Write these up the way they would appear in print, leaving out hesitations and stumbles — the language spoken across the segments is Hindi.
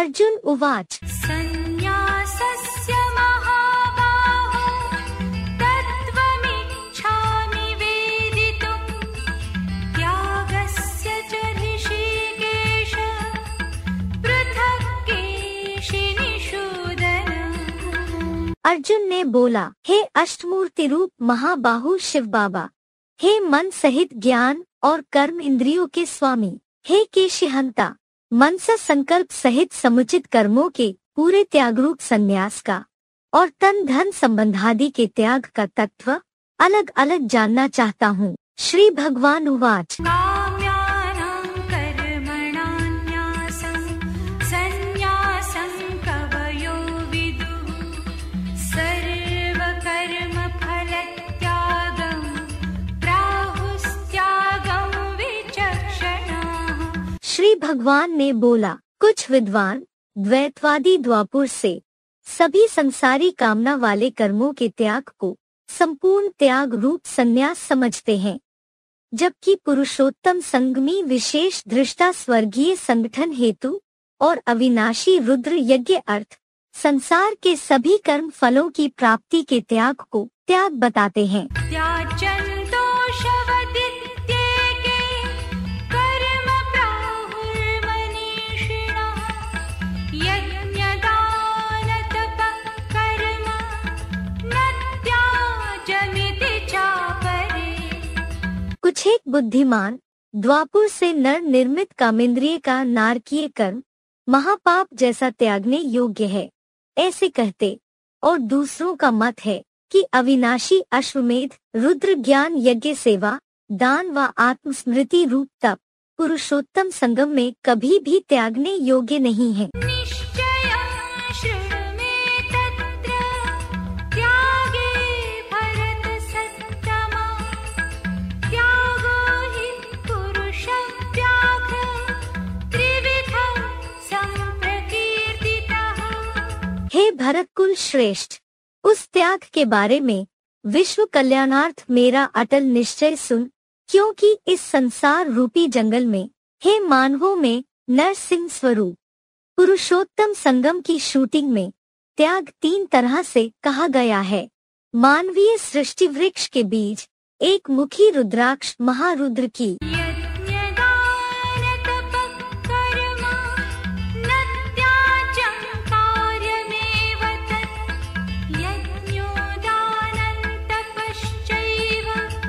अर्जुन उवाच सन्न्यासस्य महाबाहो तत्त्वमिच्छामि वेदितुं त्यागस्य च ऋषिकेश पृथक् केशिनिषूदन। अर्जुन ने बोला, हे अष्टमूर्ति रूप महाबाहु शिव बाबा, हे मन सहित ज्ञान और कर्म इंद्रियों के स्वामी, हे केशिहंता, मनसा संकल्प सहित समुचित कर्मों के पूरे त्यागरूप संन्यास का और तन धन संबंधादि के त्याग का तत्व अलग अलग जानना चाहता हूँ। श्री भगवान उवाच काम्यानां कर्मणान्यासं सन्न्यासं कवयो विदुः सर्वकर्मफलत्यागं प्राहुस्त्यागं विचक्षणाः। श्री भगवान ने बोला, कुछ विद्वान द्वैतवादी द्वापुर से सभी संसारी कामना वाले कर्मों के त्याग को संपूर्ण त्याग रूप संन्यास समझते हैं, जबकि पुरुषोत्तम संगमी विशेष दृष्टा स्वर्गीय संगठन हेतु और अविनाशी रुद्र यज्ञ अर्थ संसार के सभी कर्म फलों की प्राप्ति के त्याग को त्याग बताते हैं। त्याजन्तो शवदित्येके कर्म प्राहुर्मनीषिणः यज्ञदानतपः कर्म न त्याजमिति चापरे। कुछ एक बुद्धिमान द्वापुर से नर निर्मित कामेंद्रिय का नारकीय कर्म महापाप जैसा त्यागने योग्य है ऐसे कहते, और दूसरों का मत है कि अविनाशी अश्वमेध रुद्र ज्ञान यज्ञ सेवा दान व आत्मस्मृति रूप तप पुरुषोत्तम संगम में कभी भी त्यागने योग्य नहीं है। निश्चयं शृणु मे तत्र त्यागे भरतसत्तमा त्यागो हि पुरुषव्याघ्र त्रिविधः सम्प्रकीर्तितः। हे भरतकुल श्रेष्ठ, उस त्याग के बारे में विश्व कल्याणार्थ मेरा अटल निश्चय सुन, क्योंकि इस संसार रूपी जंगल में हे मानवों में नरसिंह स्वरूप पुरुषोत्तम संगम की शूटिंग में त्याग 3 तरह से कहा गया है। मानवीय सृष्टि वृक्ष के बीज एक मुखी रुद्राक्ष महारुद्र की यज्ञदानतपः कर्म न त्याज्यं कार्यमेव तत् यज्ञोदानं तपश्चैव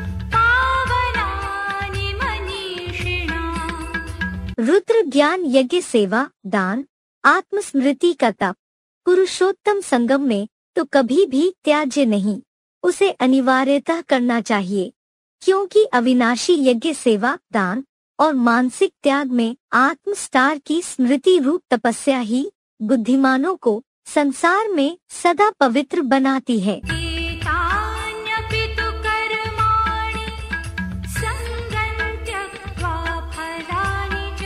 पावनानि मनीषिणाम्। रुद्र ज्ञान यज्ञ सेवा दान आत्मस्मृति का तप पुरुषोत्तम संगम में तो कभी भी त्याज्य नहीं, उसे अनिवार्यतः करना चाहिए, क्योंकि अविनाशी यज्ञ सेवा दान और मानसिक त्याग में आत्मस्टार की स्मृति रूप तपस्या ही बुद्धिमानों को संसार में सदा पवित्र बनाती है। एतान्यपि तु कर्माणि सङ्गं त्यक्त्वा फलानि च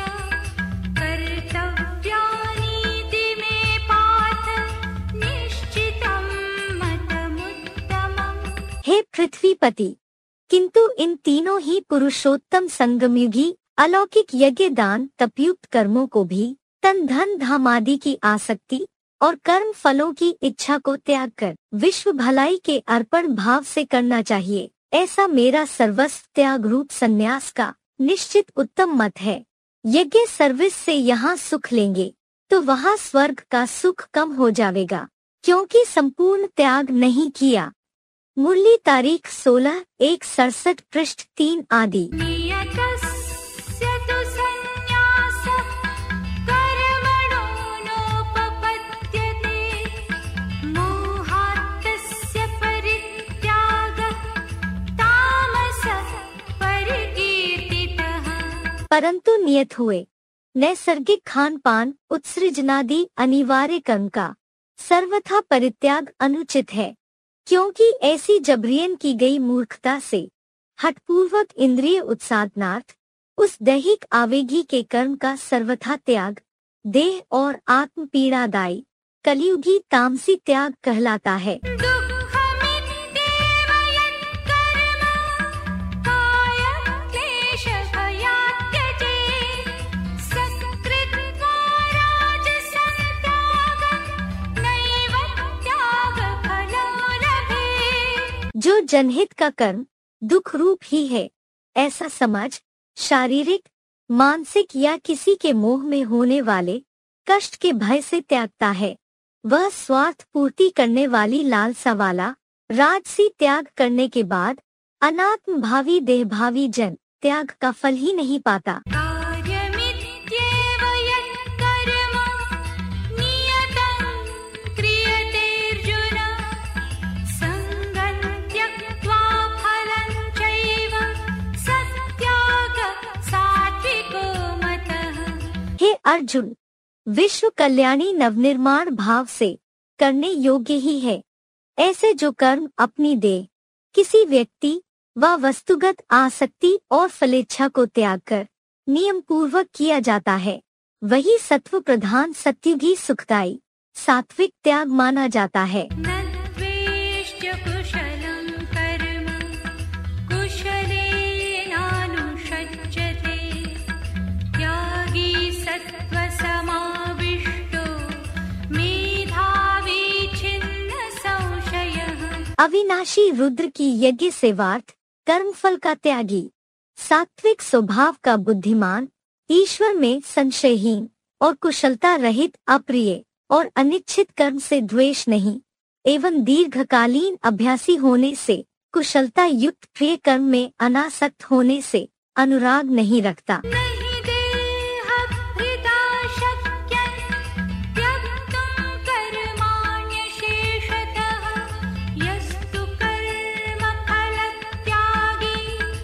कर्तव्यानीति मे पार्थ निश्चितं मतमुत्तमम्। हे पृथ्वीपति, किंतु इन तीनों ही पुरुषोत्तम संगमयुगी अलौकिक यज्ञ दान तपयुक्त कर्मों को भी तन धन धामादि की आसक्ति और कर्म फलों की इच्छा को त्याग कर विश्व भलाई के अर्पण भाव से करना चाहिए। ऐसा मेरा सर्वस्व त्याग रूप संन्यास का निश्चित उत्तम मत है। यज्ञ सर्विस से यहाँ सुख लेंगे तो वहाँ स्वर्ग का सुख कम हो जाएगा, क्योंकि संपूर्ण त्याग नहीं किया। मुरली तारीख 16/1/67 पृष्ठ 3 आदि। नियतस्य तु सन्न्यासः कर्मणो नोपपद्यते मोहात्तस्य परित्यागः तामसः परिकीर्तितः। परंतु नियत हुए नैसर्गिक खान पान उत्सृजनादि अनिवार्य कर्म का सर्वथा परित्याग अनुचित है, क्योंकि ऐसी जबरियन की गई मूर्खता से हठपूर्वक इंद्रिय उत्साधनार्थ उस दैहिक आवेगी के कर्म का सर्वथा त्याग देह और आत्म पीड़ादायी कलियुगी तामसी त्याग कहलाता है। दुःखमित्येव यत्कर्म कायक्लेशभयात् त्यजेत् सकृत्वा राजसं जनहित का कर्म दुख रूप ही है, ऐसा समझ शारीरिक, मानसिक या किसी के मोह में होने वाले कष्ट के भय से त्यागता है। वह स्वार्थ पूर्ति करने वाली लालसा वाला राजसी त्याग करने के बाद अनात्म भावी देहभावी जन त्याग का फल ही नहीं पाता। कार्यमित्येव यत्कर्म नियतं क्रियतेऽर्जुन सङ्गं त्यक्त्वा फलं चैव सत्याग सात्विको मतः। हे अर्जुन, विश्व कल्याणी नवनिर्माण भाव से करने योग्य ही है। ऐसे जो कर्म अपनी देह, किसी व्यक्ति व वस्तुगत आसक्ति और फलेच्छा को त्याग कर नियम पूर्वक किया जाता है, वही सत्व प्रधान सत्युगी सुखदायी सात्विक त्याग माना जाता है। न द्वेष्ट्य कुशलं कर्म कुशलेनानुषज्यते त्यागी सत्त्वसमाविष्टो मेधावी छिन्न संशयः। अविनाशी रुद्र की यज्ञ सेवार्थ कर्मफल का त्यागी, सात्विक स्वभाव का बुद्धिमान, ईश्वर में संशयहीन और कुशलता रहित अप्रिय और अनिच्छित कर्म से द्वेष नहीं एवं दीर्घकालीन अभ्यासी होने से कुशलता युक्त प्रिय कर्म में अनासक्त होने से अनुराग नहीं रखता। नहि देहभृता शक्यं त्यक्तुं कर्माण्यशेषतः यस्तु कर्मफलत्यागी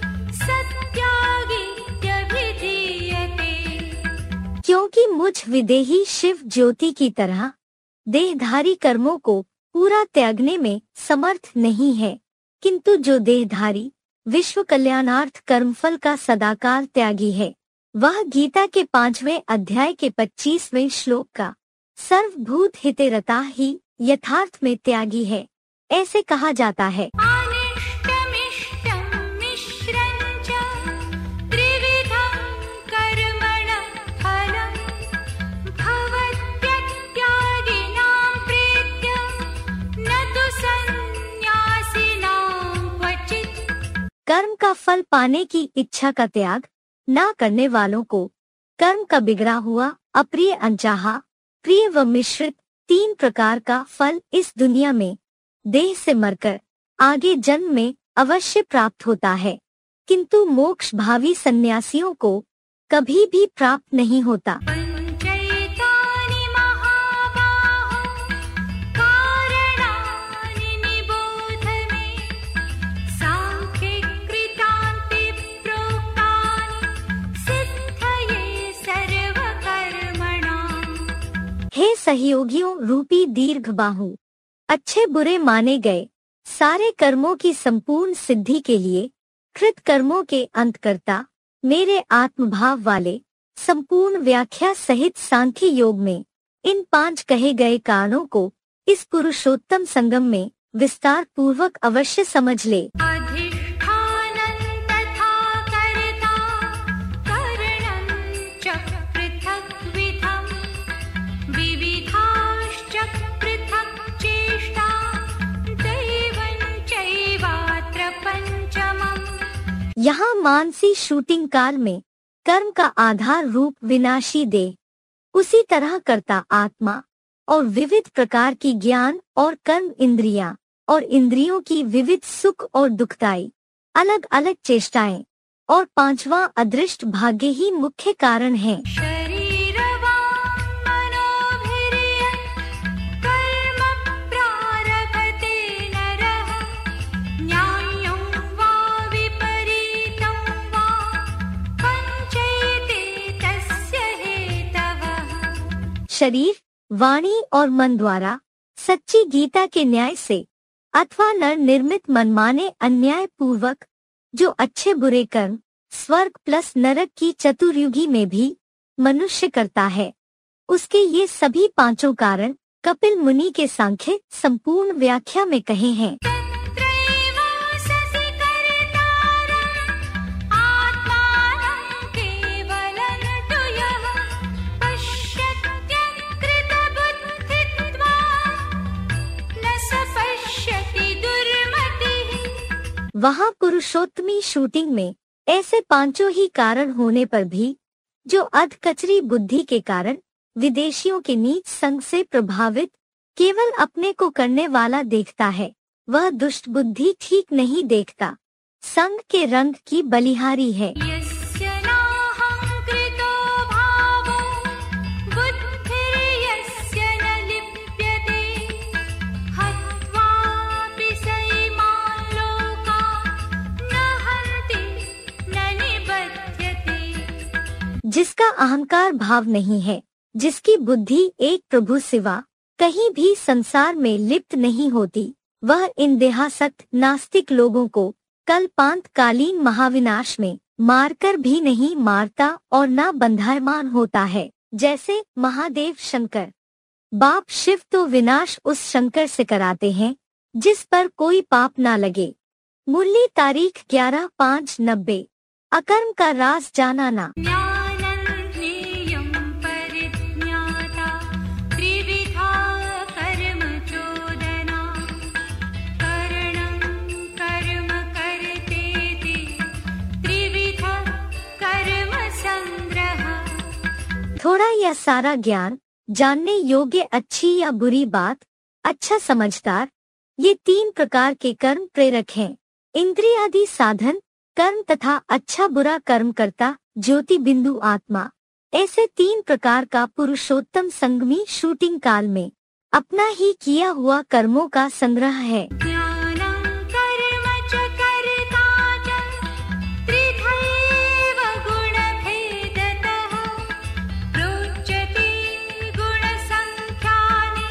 सत्यागीत्यभिधीयते। क्योंकि मुझ विदेही शिव ज्योति की तरह देहधारी कर्मों को पूरा त्यागने में समर्थ नहीं है, किंतु जो देहधारी विश्व कल्याणार्थ कर्मफल का सदाकाल त्यागी है, वह गीता के 5वें अध्याय के 25वें श्लोक का सर्वभूत हितेरता ही यथार्थ में त्यागी है, ऐसे कहा जाता है। अनिष्टमिष्टं मिश्रं च त्रिविधं कर्मणः फलं भवत्यत्यागिनां प्रीत्य न तु सन्न्यासिनां क्वचित्। कर्म का फल पाने की इच्छा का त्याग ना करने वालों को कर्म का बिगड़ा हुआ अप्रिय, अनचाहा, प्रिय व मिश्रित 3 प्रकार का फल इस दुनिया में देह से मरकर आगे जन्म में अवश्य प्राप्त होता है, किंतु मोक्ष भावी सन्यासियों को कभी भी प्राप्त नहीं होता। पञ्चैतानि महाबाहो कारणानि निबोध मे सांख्ये कृतान्ते प्रोक्तानि सिद्धये सर्वकर्मणाम्। हे सहयोगियों रूपी दीर्घ बाहु, अच्छे बुरे माने गए सारे कर्मों की संपूर्ण सिद्धि के लिए कृत कर्मों के अंतकर्ता मेरे आत्मभाव वाले संपूर्ण व्याख्या सहित सांख्य योग में इन 5 कहे गए कारणों को इस पुरुषोत्तम संगम में विस्तार पूर्वक अवश्य समझ ले। अधिष्ठानं तथा कर्ता करणं च पृथग्विधं विविधाश्च पृथक् चेष्टा दैवं चैवात्र पञ्चमम्। यहाँ मानसी शूटिंग काल में कर्म का आधार रूप विनाशी देह, उसी तरह कर्ता आत्मा और विविध प्रकार की ज्ञान और कर्म इंद्रियां और इंद्रियों की विविध सुख और दुखदायी अलग अलग चेष्टाएं और 5वां अदृष्ट भाग्य ही मुख्य कारण हैं। शरीरवान् मनोभिर्यत् कर्म प्रारभते नरः न्याय्यं वा विपरीतं वा पञ्चैते तस्य हेतवः। शरीर, वाणी और मन द्वारा सच्ची गीता के न्याय से अथवा नर निर्मित मनमाने अन्याय पूर्वक जो अच्छे बुरे कर्म स्वर्ग प्लस नरक की चतुर्युगी में भी मनुष्य करता है, उसके ये सभी 5 कारण कपिल मुनि के सांख्य संपूर्ण व्याख्या में कहे हैं। तत्रैवांससि कर्तारम् आत्मानं केवलं तु यः पश्यत्यकृतबुद्धित्वात् न स पश्यति दुर्मतिः वहाँ पुरुषोत्तमी शूटिंग में ऐसे पांचों ही कारण होने पर भी जो अधकचरी बुद्धि के कारण विदेशियों के नीच संग से प्रभावित केवल अपने को करने वाला देखता है, वह दुष्ट बुद्धि ठीक नहीं देखता, संग के रंग की बलिहारी है। यस्य नाहंकृतो भावो बुद्धिर्यस्य न लिप्यते हत्वापि सैमान् लोकान् न हन्ति न निबध्यते। जिसका अहंकार भाव नहीं है, जिसकी बुद्धि एक प्रभु सिवा कहीं भी संसार में लिप्त नहीं होती, वह इन देहासक्त नास्तिक लोगों को कल्पांतकालीन महाविनाश में मारकर भी नहीं मारता और न बंधायमान होता है। जैसे महादेव शंकर बाप शिव तो विनाश उस शंकर से कराते हैं जिस पर कोई पाप ना लगे। मुरली तारीख 11/5/90। अकर्म का राज जाना ना। ज्ञानं ज्ञेयं परिज्ञाता त्रिविधा कर्म चोदना करणं कर्म कर्तेति त्रिविधा कर्म संग्रह। थोड़ा या सारा ज्ञान, जानने योग्य अच्छी या बुरी बात, अच्छा समझदार, ये 3 प्रकार के कर्म प्रेरक हैं। इंद्रियादि साधन कर्म तथा अच्छा बुरा कर्म करता ज्योति बिंदु आत्मा, ऐसे 3 प्रकार का पुरुषोत्तम संगमी शूटिंग काल में अपना ही किया हुआ कर्मों का संग्रह है। ज्ञानं कर्म च कर्ता च त्रिधैव गुणभेदतः प्रोच्यते गुणसङ्ख्यानि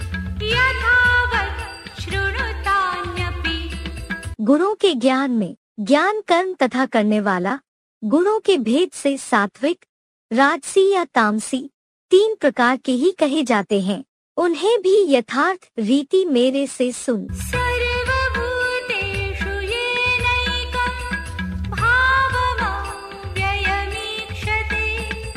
यथावत् शृणुतान्यपि। गुणों के ज्ञान में ज्ञान कर्म तथा करने वाला गुणों के भेद से सात्विक, राजसी या तामसी 3 प्रकार के ही कहे जाते हैं। उन्हें भी यथार्थ रीति मेरे से सुन। सर्वभूतेषु येनैकं भावमव्ययमीक्षते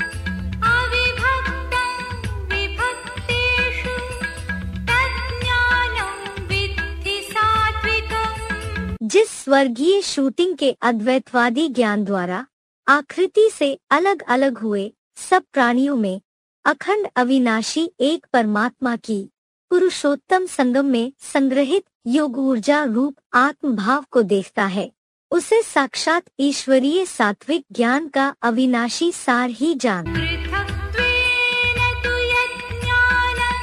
अविभक्तं विभक्तेषु तज्ज्ञानं विद्धि सात्विकम्। जिस स्वर्गीय शूटिंग के अद्वैतवादी ज्ञान द्वारा आकृति से अलग अलग हुए सब प्राणियों में अखंड अविनाशी एक परमात्मा की पुरुषोत्तम संगम में संग्रहित योग ऊर्जा रूप आत्म भाव को देखता है, उसे साक्षात ईश्वरीय सात्विक ज्ञान का अविनाशी सार ही जान। पृथक्त्वेन तु यज्ञानं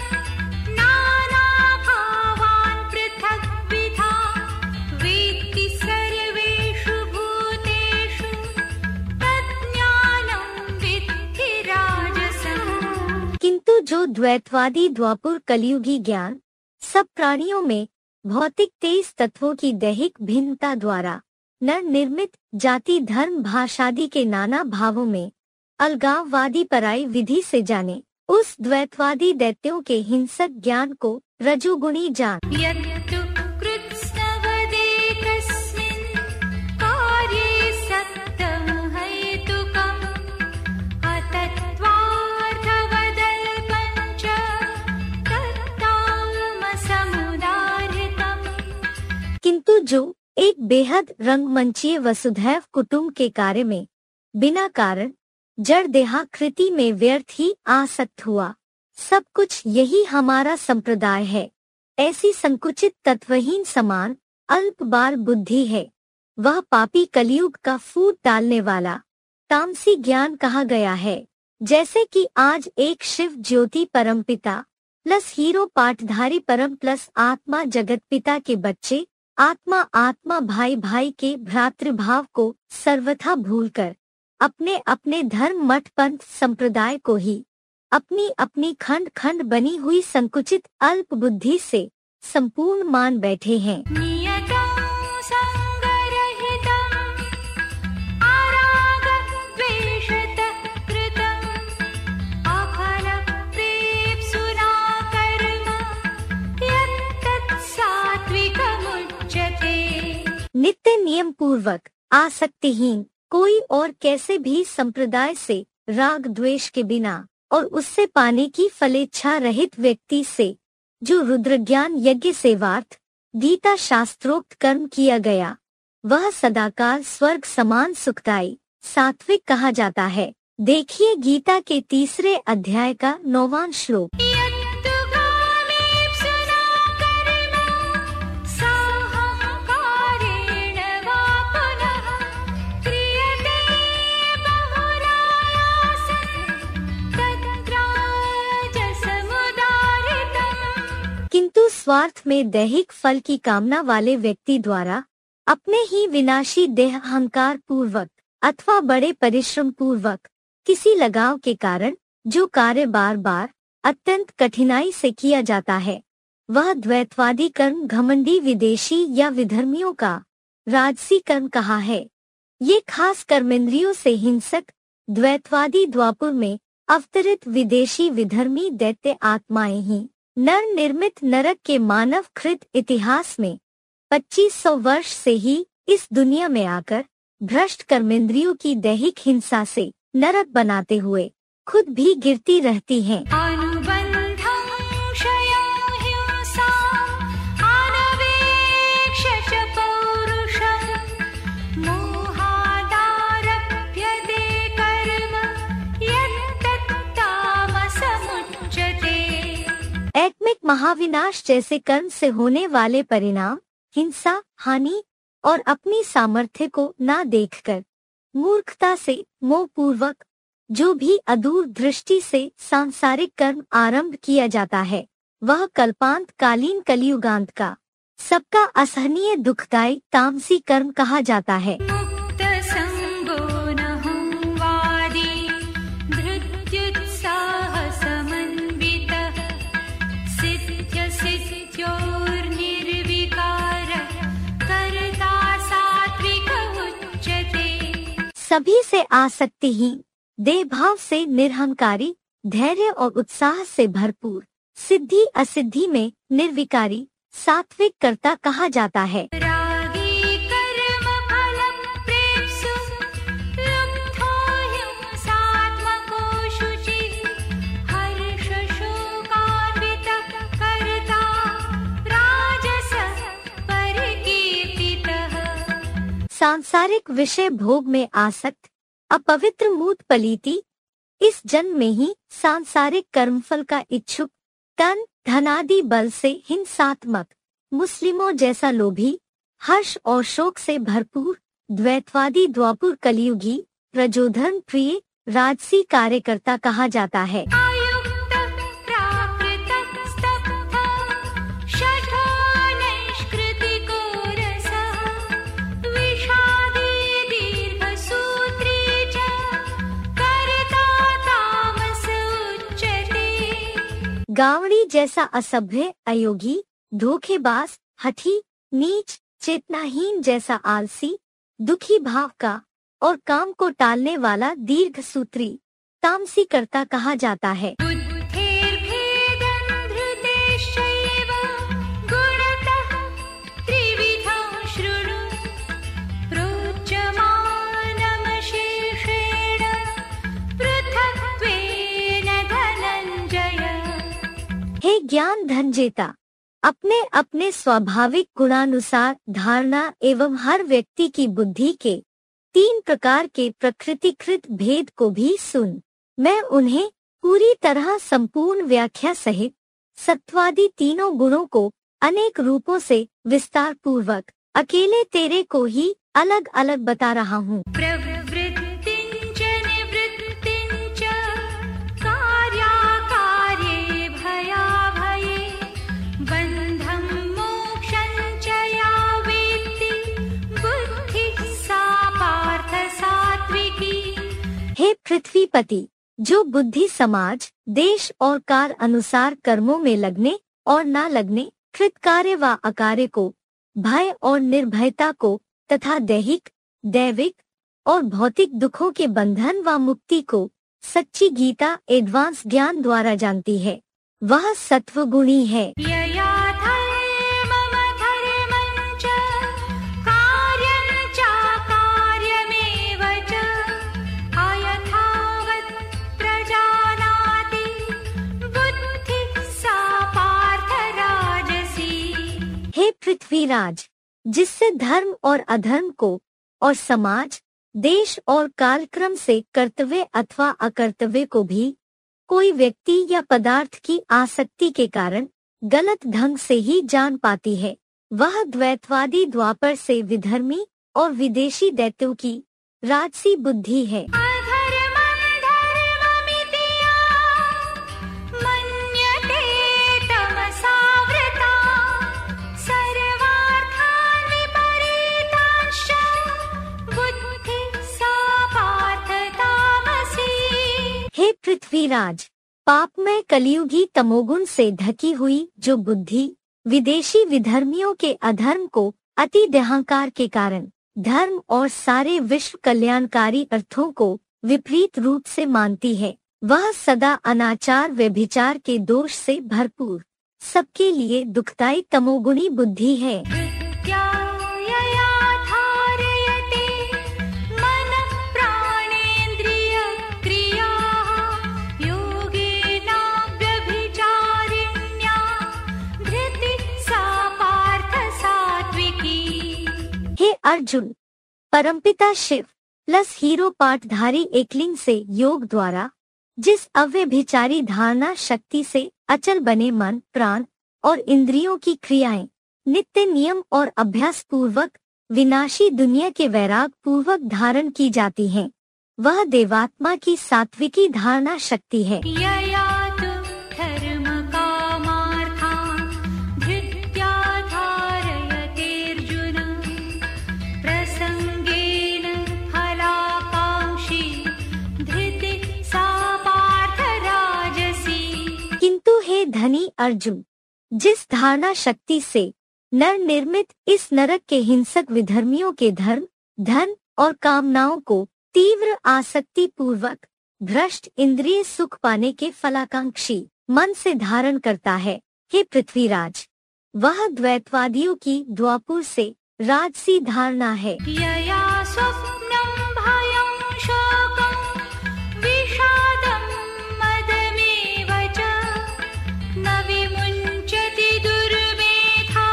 नानाभावान् पृथग्विधा वेत्ति सर्वेषु भूतेषु तज्ज्ञानं विद्धि राजसम्। किंतु जो द्वैतवादी द्वापुर कलियुगी ज्ञान सब प्राणियों में भौतिक 23 तत्वों की दैहिक भिन्नता द्वारा नर निर्मित जाति धर्म भाषादि के नाना भावों में अलगाववादी पराई विधि से जाने, उस द्वैतवादी दैत्यों के हिंसक ज्ञान को रजोगुणी जान। यत्तु कृत्स्नवदेकस्मिन् कार्ये सत्तमहैतुकम् अतत्त्वार्थवदल्पं च तत्तामसमुदाहृतम्। किंतु जो एक बेहद रंगमंचीय वसुधैव कुटुंब के कार्य में बिना कारण जड़ देहाकृति में व्यर्थ ही आसक्त हुआ, सब कुछ यही हमारा संप्रदाय है, ऐसी संकुचित तत्वहीन समान अल्प बाल बुद्धि है, वह पापी कलियुग का फूट डालने वाला तामसी ज्ञान कहा गया है। जैसे कि आज एक शिव ज्योति परमपिता प्लस हीरो पाठधारी परम प्लस आत्मा जगत पिता के बच्चे आत्मा आत्मा भाई भाई के भ्रातृभाव को सर्वथा भूलकर अपने अपने धर्म मठ पंथ संप्रदाय को ही अपनी अपनी खंड खंड बनी हुई संकुचित अल्प बुद्धि से संपूर्ण मान बैठे हैं। नियतं संगरहितं आरागद्वेषतः कृतं अफलप्रेप्सुना कर्म यत्तत् सात्विकमुच्यते। नित्य नियम पूर्वक आसक्तिहीन कोई और कैसे भी संप्रदाय से राग द्वेष के बिना और उससे पाने की फलेच्छा रहित व्यक्ति से जो रुद्र ज्ञान यज्ञ सेवार्थ गीता शास्त्रोक्त कर्म किया गया, वह सदाकाल स्वर्ग समान सुखदायी सात्विक कहा जाता है। देखिए गीता के 3 अध्याय का 9वां श्लोक। यत्तु कामेप्सुना कर्म साहंकारेण वा पुनः क्रियते बहुलायासं तद्राजसमुदारितम्। किंतु स्वार्थ में दैहिक फल की कामना वाले व्यक्ति द्वारा अपने ही विनाशी देह अहंकार पूर्वक अथवा बड़े परिश्रम पूर्वक किसी लगाव के कारण जो कार्य बार बार अत्यंत कठिनाई से किया जाता है, वह द्वैतवादी कर्म घमंडी विदेशी या विधर्मियों का राजसी कर्म कहा है। ये खास कर्मेंद्रियों से हिंसक द्वैतवादी द्वापुर में अवतरित विदेशी विधर्मी दैत्य आत्माएं ही नर निर्मित नरक के मानव कृत इतिहास में 2500 वर्ष से ही इस दुनिया में आकर भ्रष्ट कर्मेंद्रियों की दैहिक हिंसा से नरक बनाते हुए खुद भी गिरती रहती हैं। अनुबन्धं क्षयं हिंसा अनवेक्ष्य च पौरुषं मोहादारभ्यते कर्म यत्तत्तामसमुच्यते। आत्मिक महाविनाश जैसे कर्म से होने वाले परिणाम हिंसा, हानि और अपनी सामर्थ्य को ना देखकर मूर्खता से मोह पूर्वक जो भी अदूर दृष्टि से सांसारिक कर्म आरंभ किया जाता है, वह कल्पांत कालीन कलियुगांत का सबका असहनीय दुखदायी तामसी कर्म कहा जाता है। मुक्तसंगो नहुं वादी धृत्युत्साहसमन्वितः सिद्ध्यसिद्ध्योर्निर्विकारः कर्ता सात्विक उच्यते। सभी से आसक्तिहीन, देह भाव से निरहंकारी, धैर्य और उत्साह से भरपूर, सिद्धि असिद्धि में निर्विकारी सात्विक कर्ता कहा जाता है। रागी कर्म फलं प्रेप्सु लुब्धो हिंसात्मको शुचिः हर्षशोकान्वितः कर्ता राजसः परिकीर्तितः। सांसारिक विषय भोग में आसक्त अपवित्र मूत पलीति इस जन्म में ही सांसारिक कर्मफल का इच्छुक, तन धनादि बल से हिंसात्मक, मुस्लिमों जैसा लोभी, हर्ष और शोक से भरपूर द्वैतवादी द्वापुर कलियुगी प्रजोधन प्रिय राजसी कार्यकर्ता कहा जाता है। आयुक्तः प्राकृतः स्तब्धः शठो नैष्कृतिको रसः विषादी दीर्घसूत्री च कर्ता तामस उच्यते। गावड़ी जैसा असभ्य, अयोगी, धोखेबाज, हठी, नीच, चेतनाहीन जैसा आलसी, दुखी भाव का और काम को टालने वाला दीर्घ सूत्री तामसी कर्ता कहा जाता है। बुद्धेर्भेदं धृतेश्चैव गुणतः त्रिविधं शृणु प्रोच्यमानमशेषेण पृथक्त्वेन धनञ्जय। हे ज्ञान धनजेता, अपने अपने स्वाभाविक गुणानुसार धारणा एवं हर व्यक्ति की बुद्धि के 3 प्रकार के प्रकृतिकृत भेद को भी सुन। मैं उन्हें पूरी तरह संपूर्ण व्याख्या सहित सत्वादी तीनों गुणों को अनेक रूपों से विस्तार पूर्वक अकेले तेरे को ही अलग अलग बता रहा हूँ। प्रवृत्तिं च निवृत्तिं च कार्याकार्ये भयाभये बन्धं मोक्षं च या वेत्ति बुद्धिः सा पार्थ सात्विकी। हे पृथ्वीपति, जो बुद्धि समाज, देश और काल अनुसार कर्मों में लगने और न लगने, कृत कार्य व अकार्य को, भय और निर्भयता को तथा दैहिक, दैविक और भौतिक दुखों के बंधन व मुक्ति को सच्ची गीता एडवांस ज्ञान द्वारा जानती है, वह सत्वगुणी है। यया धर्मं धर्मं च कार्यं चाकार्यमेव च अयथावत् प्रजानाति बुद्धिः सा पार्थ राजसी। हे पृथ्वीराज, जिससे धर्म और अधर्म को और समाज, देश और कालक्रम से कर्तव्य अथवा अकर्तव्य को भी कोई व्यक्ति या पदार्थ की आसक्ति के कारण गलत ढंग से ही जान पाती है, वह द्वैतवादी द्वापर से विधर्मी और विदेशी दैत्यों की राजसी बुद्धि है। अधर्मं धर्ममिति मन्यते तमसावृता सर्वार्थान् विपरीतांश्च बुद्धिः सा पार्थ तामसी। हे पृथ्वीराज, पापमय कलियुगी तमोगुण से ढकी हुई जो बुद्धि विदेशी विधर्मियों के अधर्म को अति देहांकार के कारण धर्म और सारे विश्व कल्याणकारी अर्थों को विपरीत रूप से मानती है, वह सदा अनाचार व्यभिचार के दोष से भरपूर सबके लिए दुखदायी तमोगुणी बुद्धि है। विद्यायया धारयते मनः प्राणेन्द्रिय क्रियाः योगेना व्यभिचारिण्या धृतिः सा पार्थ सात्विकी। हे अर्जुन, परमपिता शिव प्लस हीरो पाठधारी एकलिंग से योग द्वारा जिस अव्यभिचारी धारणा शक्ति से अचल बने मन, प्राण और इंद्रियों की क्रियाएं नित्य नियम और अभ्यास पूर्वक विनाशी दुनिया के वैराग पूर्वक धारण की जाती हैं, वह देवात्मा की सात्विकी धारणा शक्ति है। यया तु धर्म कामार्थान् धृत्या धारयतेऽर्जुन प्रसंगेन फलाकांक्षी धृतिः सा पार्थ राजसी। किंतु हे धनी अर्जुन, जिस धारणा शक्ति से नर निर्मित इस नरक के हिंसक विधर्मियों के धर्म, धन और कामनाओं को तीव्र आसक्ति पूर्वक भ्रष्ट इंद्रिय सुख पाने के फलाकांक्षी मन से धारण करता है, हे पृथ्वीराज, वह द्वैतवादियों की द्वापुर से राजसी धारणा है। यया स्वप्नं भयं शोकं विषादं मदमेव च न विमुञ्चति दुर्मेधा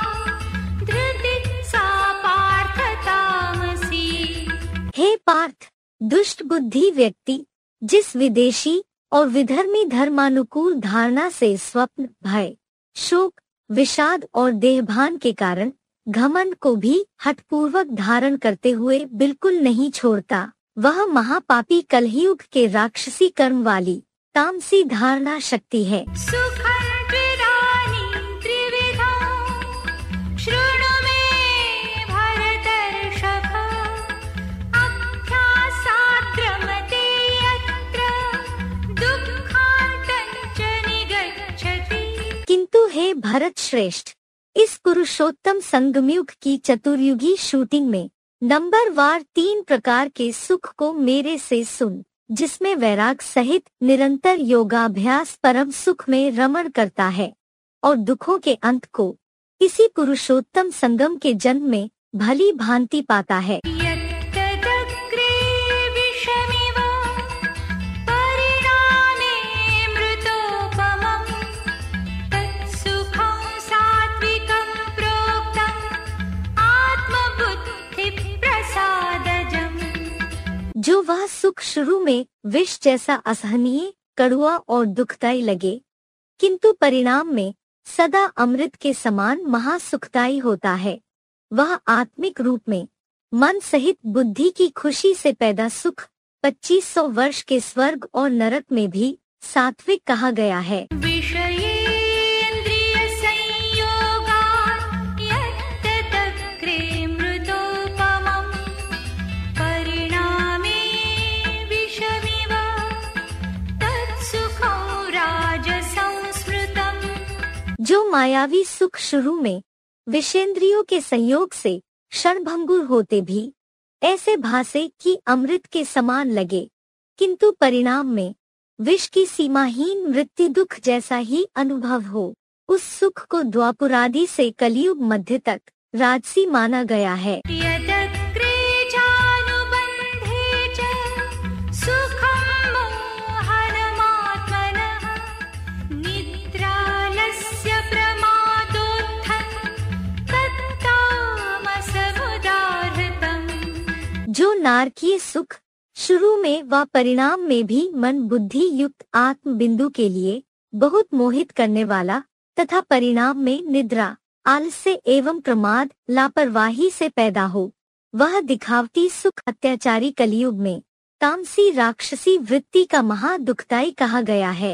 धृतिः सा पार्थ तामसी। हे पार्थ, दुष्ट बुद्धि व्यक्ति जिस विदेशी और विधर्मी धर्मानुकूल धारणा से स्वप्न, भय, शोक, विषाद और देहभान के कारण घमंड को भी हठपूर्वक धारण करते हुए बिल्कुल नहीं छोड़ता, वह महापापी कलयुग के राक्षसी कर्म वाली तामसी धारणा शक्ति है। सुखं त्रिराणि त्रिविधं शृणु मे भरतर्षभ अभ्यासाद्रमते यत्र दुःखान्तं च निगच्छति। किंतु हे भरत श्रेष्ठ, इस पुरुषोत्तम संगमयुग की चतुर्युगी शूटिंग में नंबरवार 3 प्रकार के सुख को मेरे से सुन, जिसमें वैराग सहित निरंतर योगाभ्यास परम सुख में रमण करता है और दुखों के अंत को इसी पुरुषोत्तम संगम के जन्म में भली भांति पाता है। यत्तदग्रे विषमिव परिणामे मृतोपमं तत्सुखं सात्विकं प्रोक्तम् आत्मबुद्धिप्रसादजम्। जो वह सुख शुरू में विष जैसा असहनीय, कड़वा और दुखदायी लगे, किंतु परिणाम में सदा अमृत के समान महासुखदायी होता है, वह आत्मिक रूप में मन सहित बुद्धि की खुशी से पैदा सुख 2500 वर्ष के स्वर्ग और नरक में भी सात्विक कहा गया है। विषयेन्द्रिय संयोगात् यत्तदग्रे मृतोपमं परिणामे विषमिव तत्सुखं राजसंस्मृतम्। जो मायावी सुख शुरू में विषेंद्रियों के संयोग से क्षणभंगुर होते भी ऐसे भासे कि अमृत के समान लगे, किंतु परिणाम में विष की सीमाहीन मृत्यु दुख जैसा ही अनुभव हो, उस सुख को द्वापुरादि से कलियुग मध्य तक राजसी माना गया है। यदग्रे चानुबन्धे च सुखं मोहनमात्मनः निद्रालस्य प्रमादोत्थं तत्तो जो नारकीय सुख शुरू में व परिणाम में भी मन बुद्धि युक्त आत्म बिंदु के लिए बहुत मोहित करने वाला तथा परिणाम में निद्रा आलस्य एवं प्रमाद लापरवाही से पैदा हो, वह दिखावटी सुख अत्याचारी कलियुग में तामसी राक्षसी वृत्ति का महा दुखदायी कहा गया है।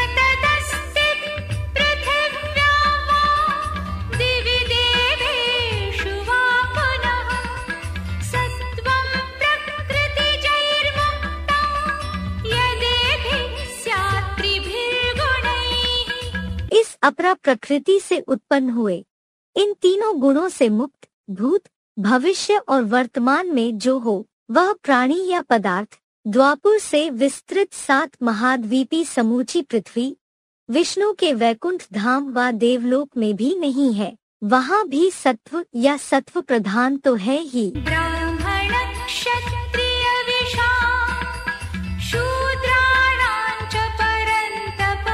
इस अपरा प्रकृति से उत्पन्न हुए इन तीनों गुणों से मुक्त भूत भविष्य और वर्तमान में जो हो वह प्राणी या पदार्थ द्वापुर से विस्तृत 7 महाद्वीपी समूची पृथ्वी विष्णु के वैकुंठ धाम व देवलोक में भी नहीं है, वहाँ भी सत्व या सत्व प्रधान तो है ही। ब्राह्मण क्षत्रिय विशां शूद्राणां च परन्तप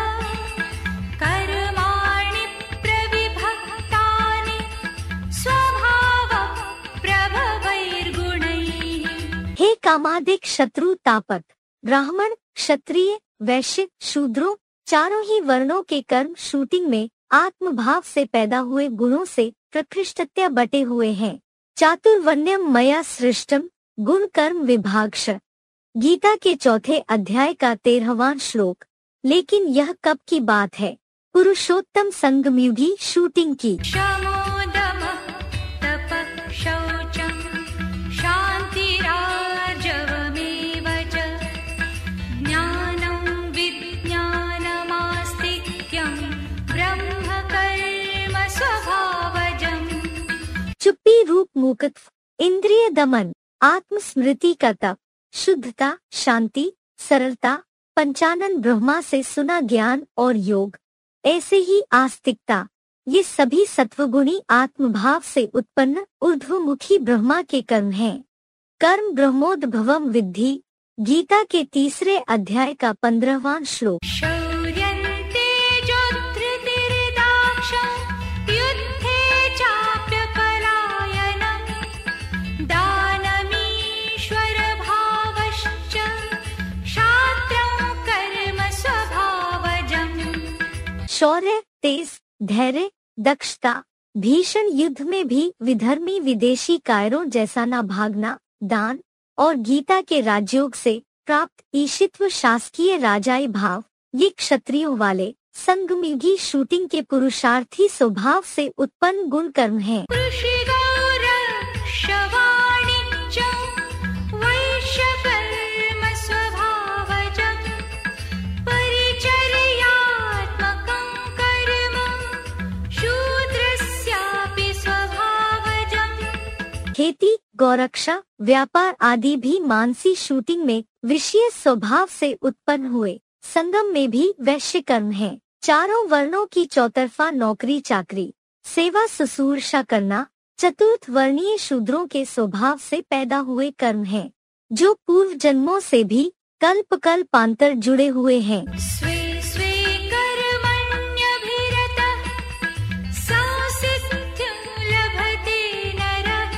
कर्माणि प्रविभक्तानि स्वभाव प्रभवैर्गुणैः। हे कामादिक शत्रु तापक, ब्राह्मण क्षत्रिय वैश्य शूद्रों चारों ही वर्णों के कर्म शूटिंग में आत्मभाव से पैदा हुए गुणों से प्रकृष्टतया बटे हुए हैं। चातुर्वर्ण्यम मया सृष्टम गुण कर्म विभागश। गीता के चौथे अध्याय का 13वां श्लोक। लेकिन यह कब की बात है? पुरुषोत्तम संगमयुगी शूटिंग की। शमोदमः तपः शौचम् शान्तिरार्जवमेव च ज्ञानं विज्ञानमास्तिक्यं ब्रह्मकर्म स्वभावजम्। चुप्पी रूप मूकत्व, इंद्रिय दमन, आत्मस्मृति का तप, शुद्धता, शांति, सरलता, पंचानन ब्रह्मा से सुना ज्ञान और योग, ऐसे ही आस्तिकता, ये सभी सत्वगुणी आत्मभाव से उत्पन्न ऊर्ध्वमुखी ब्रह्मा के कर्म हैं। कर्म ब्रह्मोद्भवम विद्धि, गीता के 3 अध्याय का 15वां श्लोक। शौर्यन्ते जोद्धृतिर्दाक्षं युद्धे चाप्यपलायनं दानमीश्वरभावश्च शास्त्रं कर्म स्वभावजम्। शौर्य, तेज, धैर्य, दक्षता, भीषण युद्ध में भी विधर्मी विदेशी कायरों जैसा न भागना, दान और गीता के राजयोग से प्राप्त ईशित्व शासकीय राजाई भाव, ये क्षत्रियों वाले संगमयुगी शूटिंग के पुरुषार्थी स्वभाव से उत्पन्न गुण कर्म हैं। कृषिगौरक्षवाणिज्यं वैश्यकर्म स्वभावजम् परिचर्यात्मकं कर्म शूद्रस्यापि स्वभावजम्। खेती, गौरक्षा, व्यापार आदि भी मानसी शूटिंग में विषय स्वभाव से उत्पन्न हुए। संगम में भी वैश्य कर्म है। चारों वर्णों की चौतरफा नौकरी चाकरी, सेवा सुसूर्षा करना चतुर्थ वर्णीय शूद्रों के स्वभाव से पैदा हुए कर्म हैं, जो पूर्व जन्मों से भी कल्प कल्पांतर जुड़े हुए हैं। स्वे स्वे कर्मण्यभिरतः संसिद्धिं लभते नरः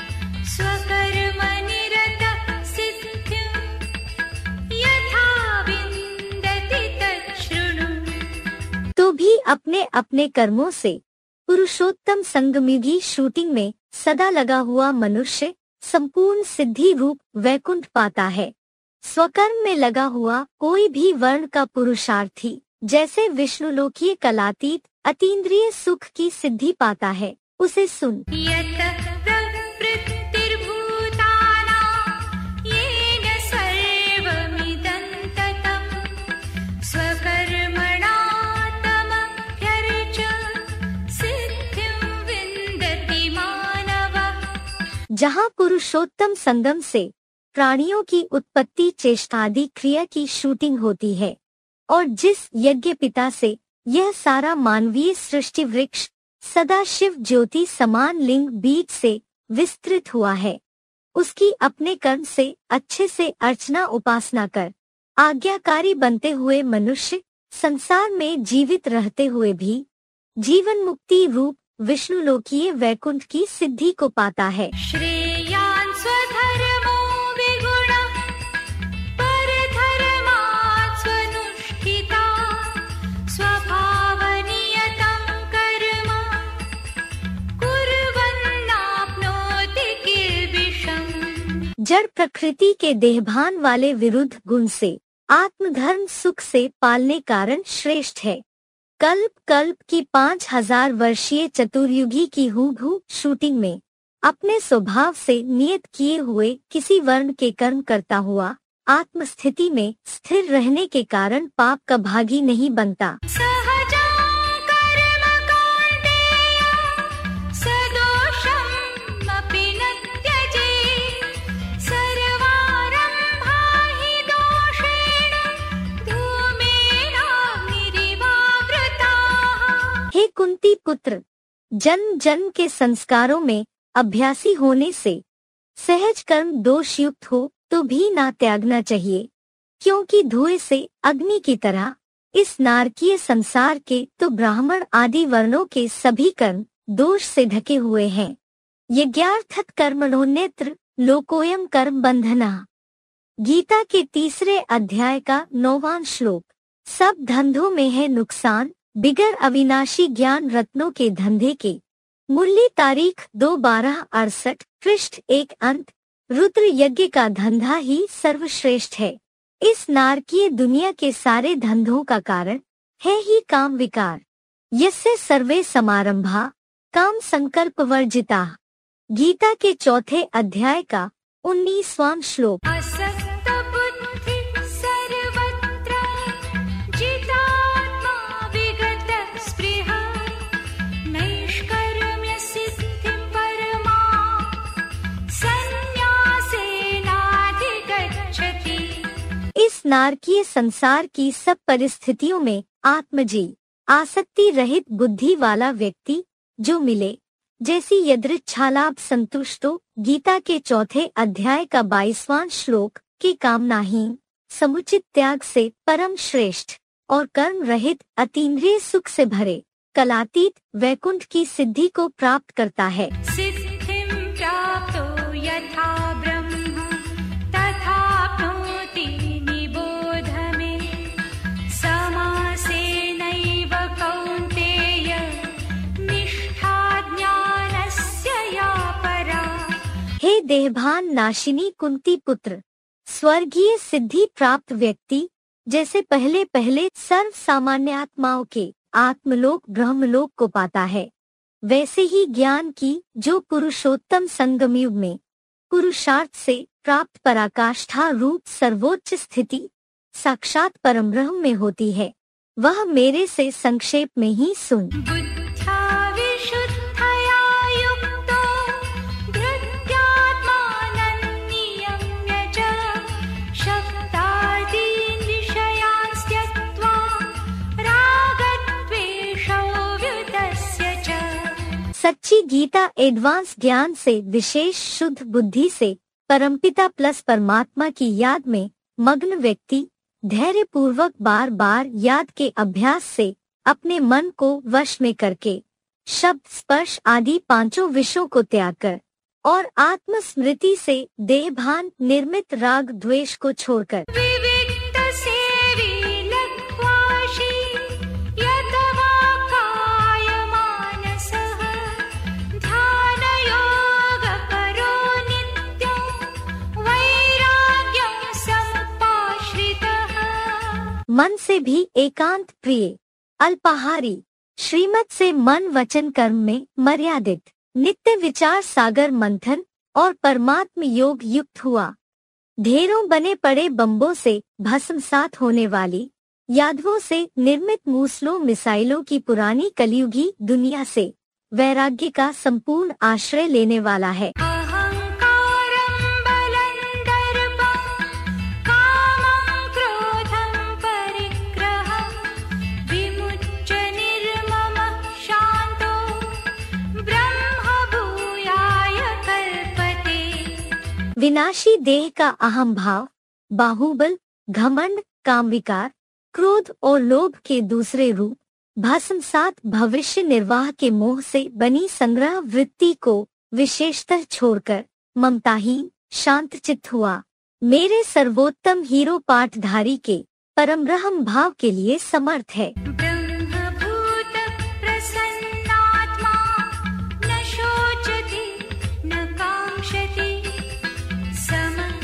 स्वकर्मनिरतः सिद्धिं यथा विन्दति तच्छृणु। तो भी अपने अपने कर्मों से पुरुषोत्तम संगमयुगी शूटिंग में सदा लगा हुआ मनुष्य संपूर्ण सिद्धि रूप वैकुंठ पाता है। स्वकर्म में लगा हुआ कोई भी वर्ण का पुरुषार्थी जैसे विष्णुलोकीय कलातीत अतीन्द्रिय सुख की सिद्धि पाता है, उसे सुन। यतः प्रवृत्तिर्भूतानां येन सर्वमिदं ततं स्वकर्मणा तमभ्यर्च्य सिद्धिं विन्दति मानवः। जहाँ पुरुषोत्तम संगम से प्राणियों की उत्पत्ति चेष्टादि क्रिया की शूटिंग होती है और जिस यज्ञ पिता से यह सारा मानवीय सृष्टि वृक्ष सदा शिव ज्योति समान लिंग बीज से विस्तृत हुआ है, उसकी अपने कर्म से अच्छे से अर्चना उपासना कर आज्ञाकारी बनते हुए मनुष्य संसार में जीवित रहते हुए भी जीवन मुक्ति रूप विष्णुलोकीय वैकुंठ की सिद्धि को पाता है। श्रेयान् स्वधर्मो जड़ प्रकृति के देहभान वाले विरुद्ध गुण से आत्मधर्म सुख से पालने कारण श्रेष्ठ है। कल्प कल्प की 5000 वर्षीय चतुर्युगी की हूबहू शूटिंग में अपने स्वभाव से नियत किए हुए किसी वर्ण के कर्म करता हुआ आत्मस्थिति में स्थिर रहने के कारण पाप का भागी नहीं बनता। हे कुंती पुत्र, जन्म जन्म के संस्कारों में अभ्यासी होने से सहज कर्म दोष युक्त हो तो भी ना त्यागना चाहिए, क्योंकि धुएं से अग्नि की तरह इस नारकीय संसार के तो ब्राह्मण आदि वर्णों के सभी कर्म दोष से ढके हुए हैं। यज्ञार्थत कर्मणोन्यत्र लोकोयम कर्म बंधना। गीता के 3 अध्याय का 9वां श्लोक। सब धंधों में है नुकसान बिगर अविनाशी ज्ञान रत्नों के धंधे के। मूल्य तारीख 2/12/68 पृष्ठ 1 अंत। रुद्र यज्ञ का धंधा ही सर्वश्रेष्ठ है। इस नारकीय दुनिया के सारे धंधों का कारण है ही काम विकार। यस्य सर्वे समारंभा काम संकल्प वर्जिता। गीता के 4 अध्याय का 19वां श्लोक। इस नारकीय संसार की सब परिस्थितियों में आत्मजी आसक्ति रहित बुद्धि वाला व्यक्ति जो मिले, जैसी यदृच्छालाभ संतुष्टो गीता के 4 अध्याय का 22वां श्लोक की कामनाहीन समुचित त्याग से परम श्रेष्ठ और कर्म रहित अतीन्द्रिय सुख से भरे कलातीत वैकुंठ की सिद्धि को प्राप्त करता है। सिद्धिं प्राप्तो यथा ब्रह्म तथाप्नोति निबोध मे। समासेनैव कौन्तेय निष्ठा ज्ञानस्य या परा। हे देहभान नाशिनी कुंती पुत्र, स्वर्गीय सिद्धि प्राप्त व्यक्ति जैसे पहले पहले सर्व सामान्य आत्माओं के आत्मलोक ब्रह्मलोक को पाता है, वैसे ही ज्ञान की जो पुरुषोत्तम संगमयुग में पुरुषार्थ से प्राप्त पराकाष्ठा रूप सर्वोच्च स्थिति साक्षात परम ब्रह्म में होती है, वह मेरे से संक्षेप में ही सुन। बुद्ध्या विशुद्धया युक्तो धृत्यात्मानं नियम्य च शब्दादीन् विषयान् त्यक्त्वा रागद्वेषौ व्युतस्य च। सच्ची गीता एडवांस ज्ञान से विशेष शुद्ध बुद्धि से परमपिता प्लस परमात्मा की याद में मग्न व्यक्ति धैर्य पूर्वक बार बार याद के अभ्यास से अपने मन को वश में करके शब्द स्पर्श आदि 5 विषयों को त्याग कर और आत्मस्मृति से देहभान निर्मित राग द्वेष को छोड़कर विविक्त सेवी लक्वाशी यतवा काय मानसः ध्यान योग करो नित्यं वैराग्यं समुपाश्रितः। मन से भी एकांत प्रिय अल्पाहारी श्रीमत से मन वचन कर्म में मर्यादित नित्य विचार सागर मंथन और परमात्म योग युक्त हुआ। ढेरों बने पड़े बम्बों से भस्मसात होने वाली यादवों से निर्मित मूसलों मिसाइलों की पुरानी कलयुगी दुनिया से वैराग्य का संपूर्ण आश्रय लेने वाला है। अहंकारं बलं दर्पं कामं क्रोधं परिग्रहं विमुच्य निर्ममः शान्तो ब्रह्मभूयाय कल्पते। विनाशी देह का अहम भाव, बाहुबल, घमंड, काम विकार, क्रोध और लोभ के दूसरे रूप भस्मसात भविष्य निर्वाह के मोह से बनी संग्रह वृत्ति को विशेषतः छोड़कर ममताहीन शांत चित्त हुआ। मेरे सर्वोत्तम हीरो पाठधारी के परम ब्रह्म भाव के लिए समर्थ है। ब्रह्मभूत प्रसन्नात्मा न शोचति न कांक्षति समः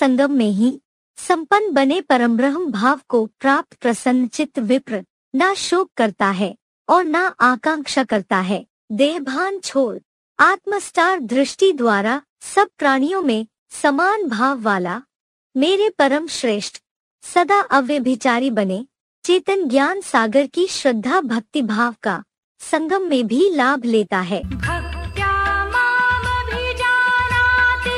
संगम में ही संपन्न बने परमब्रह्म भाव को प्राप्त प्रसन्न चित्त विप्र न शोक करता है और न आकांक्षा करता है। देहभान छोड़ आत्मस्टार दृष्टि द्वारा सब प्राणियों में समान भाव वाला मेरे परम श्रेष्ठ सदा अव्यभिचारी बने चेतन ज्ञान सागर की श्रद्धा भक्ति भाव का संगम में भी लाभ लेता है। भक्त्या मामभिजानाति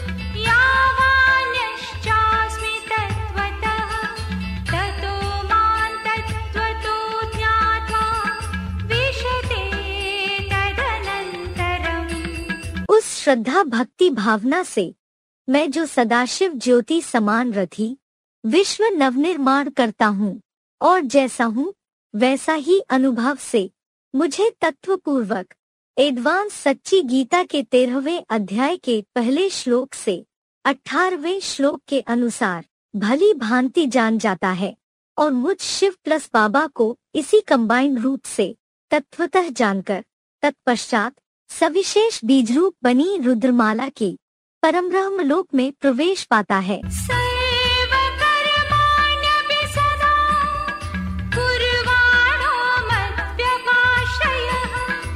यावान्यश्चास्मि तत्त्वतः ततो मां तत्त्वतो ज्ञात्वा विशते तदनन्तरम्। उस श्रद्धा भक्ति भावना से मैं जो सदाशिव ज्योति समान रथी विश्व नवनिर्माण करता हूँ और जैसा हूँ वैसा ही अनुभव से मुझे तत्वपूर्वक एडवांस सच्ची गीता के 13वें अध्याय के पहले श्लोक से 18वें श्लोक के अनुसार भली भांति जान जाता है और मुझ शिव प्लस बाबा को इसी कंबाइंड रूप से तत्वतः जानकर तत्पश्चात सविशेष बीजरूप बनी रुद्रमाला की परमब्रह्म लोक में प्रवेश पाता है। सर्वकर्माण्यपि सदा कुर्वाणो मद्व्यपाश्रयः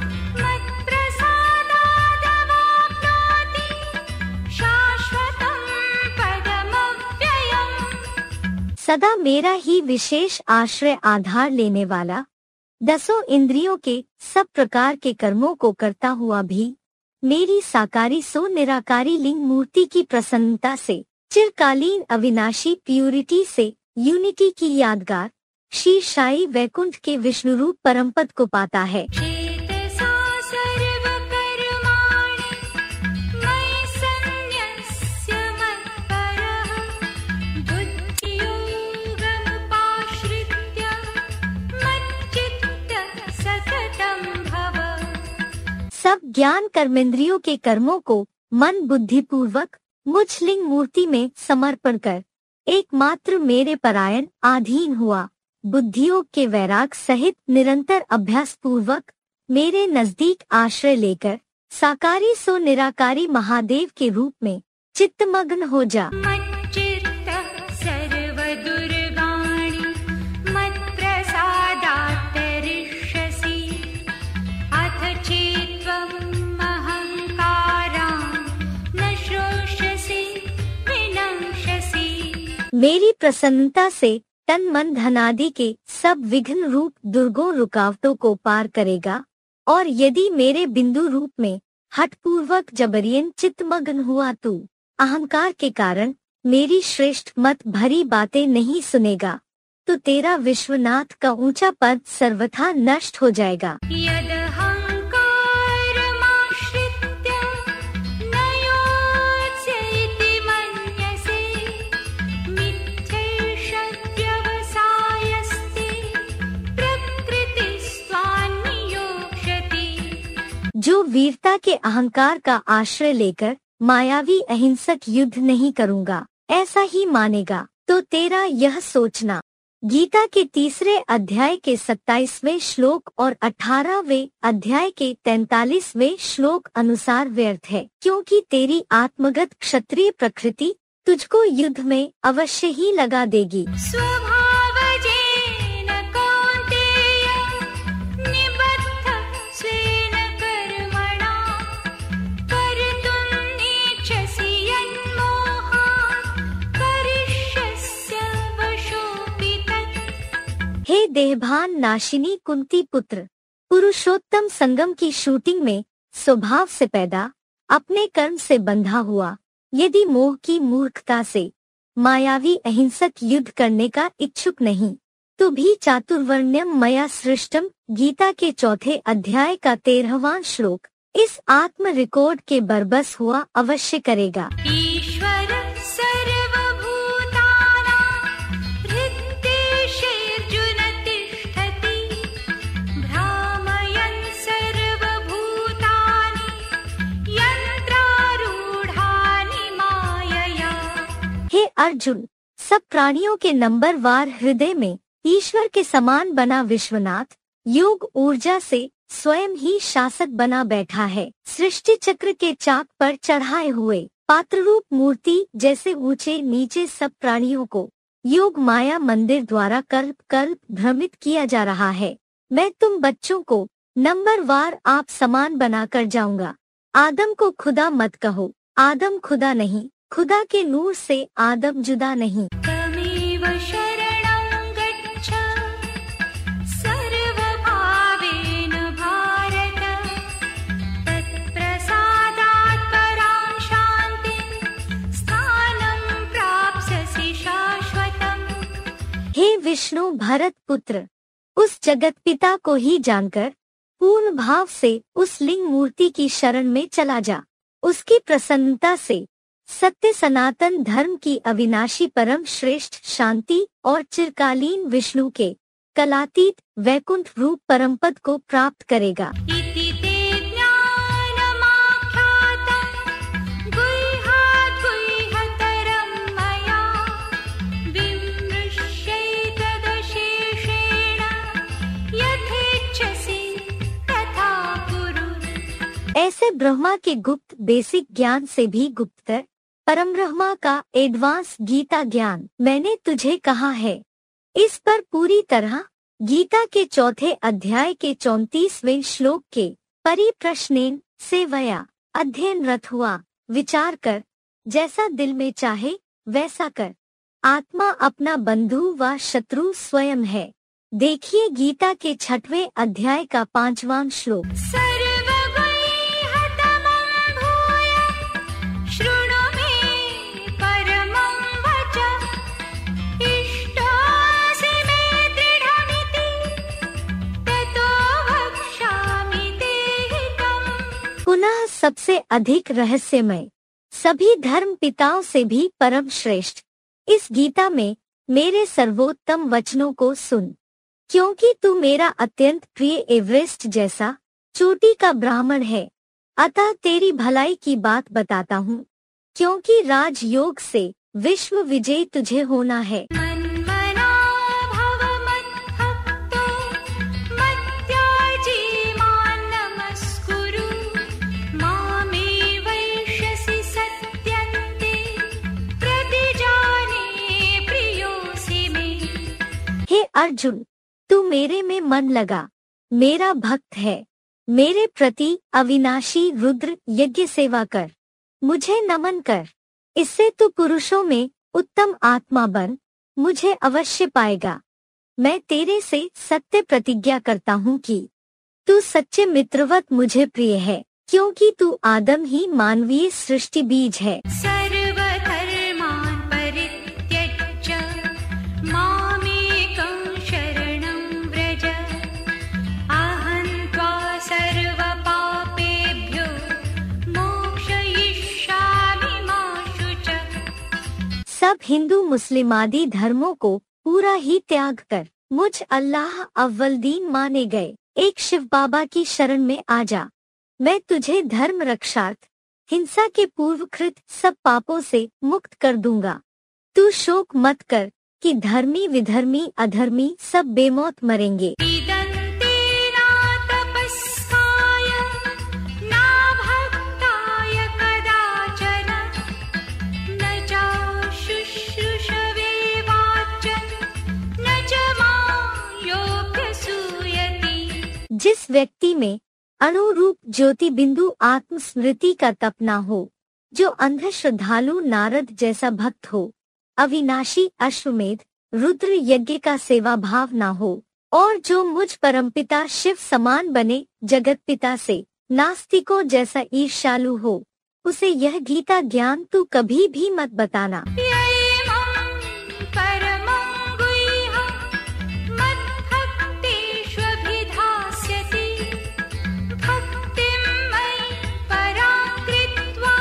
मत्प्रसादादवाप्नोति शाश्वतं पदमव्ययम्। सदा मेरा ही विशेष आश्रय आधार लेने वाला 10 इंद्रियों के सब प्रकार के कर्मों को करता हुआ भी मेरी साकारी सो निराकारी लिंग मूर्ति की प्रसन्नता से चिरकालीन अविनाशी प्यूरिटी से यूनिटी की यादगार शीर्षाई वैकुंठ के विष्णु रूप परमपद को पाता है। चेतसा सर्वकर्माणि मयि सन्न्यस्य मत्परः बुद्धियोगमुपाश्रित्य मच्चित्तः सततं भव। सब ज्ञान कर्मेंद्रियों के कर्मों को मन बुद्धि पूर्वक मुझ लिंग मूर्ति में समर्पण कर एकमात्र मेरे परायण अधीन हुआ बुद्धियोग के वैराग सहित निरंतर अभ्यास पूर्वक मेरे नजदीक आश्रय लेकर साकारी सो निराकारी महादेव के रूप में चित्तमग्न हो जा। मच्चित्तः सर्वदुर्गाणि मत्प्रसादात् तरिष्यसि अथ चेत्त्वम् अहङ्कारान् न श्रोष्यसि विनङ्क्षसि। मेरी प्रसन्नता से तन मन धनादि के सब विघ्न रूप दुर्गों रुकावटों को पार करेगा और यदि मेरे बिंदु रूप में हठ पूर्वक जबरियन चित्तमग्न हुआ तू अहंकार के कारण मेरी श्रेष्ठ मत भरी बातें नहीं सुनेगा तो तेरा विश्वनाथ का ऊंचा पद सर्वथा नष्ट हो जाएगा। यदहङ्कारमाश्रित्य न योत्स्य इति मन्यसे मिथ्यैष व्यवसायस्ते प्रकृतिस्त्वान्नियोक्ष्यति। जो वीरता के अहंकार का आश्रय लेकर मायावी अहिंसक युद्ध नहीं करूंगा ऐसा ही मानेगा तो तेरा यह सोचना गीता के 3 अध्याय के 27वें श्लोक और 18वें अध्याय के 43वें श्लोक अनुसार व्यर्थ है, क्योंकि तेरी आत्मगत क्षत्रिय प्रकृति तुझको युद्ध में अवश्य ही लगा देगी। स्वभावजेन कौन्तेय निबद्धः स्वेन कर्मणा कर्तुं नेच्छसि यन्मोहात् करिष्यस्य वशोऽपि तत्। हे देहभान नाशिनी कुंती पुत्र, पुरुषोत्तम संगम की शूटिंग में स्वभाव से पैदा अपने कर्म से बंधा हुआ यदि मोह की मूर्खता से मायावी अहिंसक युद्ध करने का इच्छुक नहीं तो भी चातुर्वर्ण्यम मया सृष्टम गीता के 4 अध्याय का 13वां श्लोक इस आत्म रिकॉर्ड के बरबस हुआ अवश्य करेगा। ईश्वर सर्वभूतानां हृद्देशेऽर्जुन तिष्ठति भ्रामयन् सर्वभूतानि यन्त्रारूढानि मायया। हे अर्जुन, सब प्राणियों के नंबरवार हृदय में ईश्वर के समान बना विश्वनाथ योग ऊर्जा से स्वयं ही शासक बना बैठा है। सृष्टि चक्र के चाक पर चढ़ाए हुए पात्ररूप मूर्ति जैसे ऊंचे नीचे सब प्राणियों को योग माया मंदिर द्वारा कल्प कल्प भ्रमित किया जा रहा है। मैं तुम बच्चों को नंबरवार आप समान बनाकर जाऊंगा। आदम को खुदा मत कहो, आदम खुदा नहीं, खुदा के नूर से आदम जुदा नहीं। तमेव शरणं गच्छ सर्वभावेन भारत, तत्प्रसादात् परां शान्तिं स्थानं प्राप्स्यसि शाश्वतम्। हे विष्णु भरत पुत्र, उस जगत पिता को ही जानकर पूर्ण भाव से उस लिंग मूर्ति की शरण में चला जा। उसकी प्रसन्नता से सत्य सनातन धर्म की अविनाशी परम श्रेष्ठ शांति और चिरकालीन विष्णु के कलातीत वैकुंठ रूप परमपद को प्राप्त करेगा। इति ते ज्ञानमाख्यातं गुह्यात् गुह्यतरं मया, विमृश्यैतदशेषेण यथेच्छसि तथा कुरु। ऐसे ब्रह्मा के गुप्त बेसिक ज्ञान से भी गुप्ततर परम ब्रह्मा का एडवांस गीता ज्ञान मैंने तुझे कहा है। इस पर पूरी तरह गीता के चौथे अध्याय के 34वें श्लोक के परिप्रश्नेन सेवया अध्ययनरत हुआ विचार कर, जैसा दिल में चाहे वैसा कर। आत्मा अपना बंधु व शत्रु स्वयं है। देखिए गीता के 6वें अध्याय का 5वां श्लोक। सर्वगुह्यतमं भूय शृणु मे परमं वचः, इष्टोऽसि मे दृढमिति ततो वक्ष्यामि ते हितम्। पुनः सबसे अधिक रहस्यमय, सभी धर्म पिताओं से भी परम श्रेष्ठ इस गीता में मेरे सर्वोत्तम वचनों को सुन, क्योंकि तू मेरा अत्यंत प्रिय एवरेस्ट जैसा चोटी का ब्राह्मण है। अतः तेरी भलाई की बात बताता हूँ, क्योंकि राजयोग से विश्व विजयी तुझे होना है। मन्मना भव मद्भक्तो मद्याजी मां नमस्कुरु, मामे वैष्यसि सत्यन्ते प्रतिजाने प्रियोऽसि मे। हे अर्जुन, तू मेरे में मन लगा, मेरा भक्त है, मेरे प्रति अविनाशी रुद्र यज्ञ सेवा कर, मुझे नमन कर। इससे तू पुरुषों में उत्तम आत्मा बन, मुझे अवश्य पाएगा। मैं तेरे से सत्य प्रतिज्ञा करता हूँ कि तू सच्चे मित्रवत मुझे प्रिय है, क्योंकि तू आदम ही मानवीय सृष्टि बीज है। सर्वधर्मान् परित्यज्य मामेकं शरणं व्रज, अहं त्वा सर्वपापेभ्यो मोक्षयिष्यामि मा शुचः। सब हिंदू मुस्लिम आदि धर्मों को पूरा ही त्याग कर मुझ अल्लाह अव्वल दीन माने गए एक शिव बाबा की शरण में आ जा। मैं तुझे धर्म रक्षार्थ हिंसा के पूर्वकृत सब पापों से मुक्त कर दूंगा। तू शोक मत कर कि धर्मी विधर्मी अधर्मी सब बेमौत मरेंगे। इदन्ते न तपस्काय न भक्ताय कदाचन, न चाशुश्रूषवे वाच्यं न च मां योऽभ्यसूयति। जिस व्यक्ति में अणुरूप ज्योति बिंदु आत्मस्मृति का तप न हो, जो अंध श्रद्धालु नारद जैसा भक्त हो, अविनाशी अश्वमेध रुद्र यज्ञ का सेवा भाव न हो, और जो मुझ परमपिता शिव समान बने जगत पिता से नास्तिकों जैसा ईर्ष्यालु हो, उसे यह गीता ज्ञान तू कभी भी मत बताना। यैमं परमं गुह्यं मद्भक्तेष्वभिधास्यति, भक्तिं मयि परां कृत्वा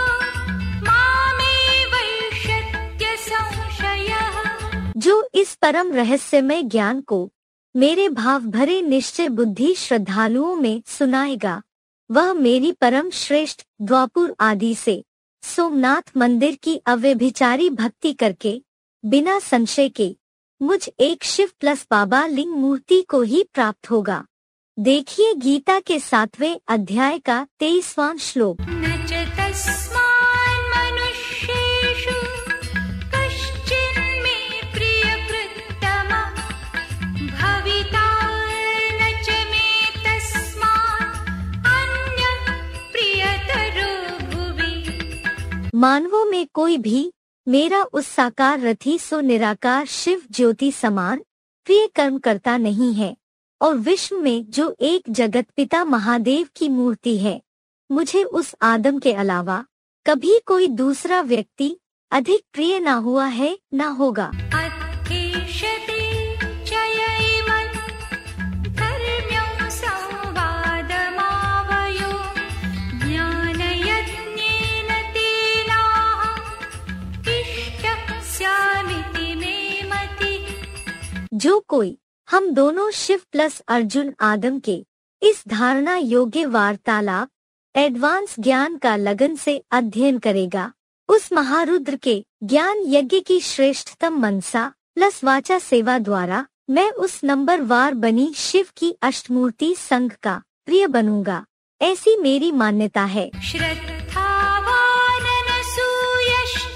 मामेवैष्यत्य संशयः। जो इस परम रहस्यमय ज्ञान को मेरे भाव भरे निश्चय बुद्धि श्रद्धालुओं में सुनाएगा, वह मेरी परम श्रेष्ठ द्वापुर आदि से सोमनाथ मंदिर की अव्यभिचारी भक्ति करके बिना संशय के मुझ एक शिव प्लस बाबा लिंग मूर्ति को ही प्राप्त होगा। देखिए गीता के 7वें अध्याय का 23वां श्लोक। न च तस्मान् मनुष्य मानवों में कोई भी मेरा उस साकार रथी सो निराकार शिव ज्योति समान प्रिय कर्म करता नहीं है, और विश्व में जो एक जगत पिता महादेव की मूर्ति है, मुझे उस आदम के अलावा कभी कोई दूसरा व्यक्ति अधिक प्रिय ना हुआ है, ना होगा। अत्तिष्यते चयैवं धर्म्यं संवादमावयो ज्ञानयज्ञेन तेनाहम् इष्टस्यामिति मे मतिः। जो कोई हम दोनों शिव प्लस अर्जुन आदम के इस धारणा योग्य वार्तालाप एडवांस ज्ञान का लगन से अध्ययन करेगा, उस महारुद्र के ज्ञान यज्ञ की श्रेष्ठतम मनसा प्लस वाचा सेवा द्वारा मैं उस नंबर वार बनी शिव की अष्टमूर्ति संघ का प्रिय बनूंगा। ऐसी मेरी मान्यता है। श्रद्धावाननसूयश्च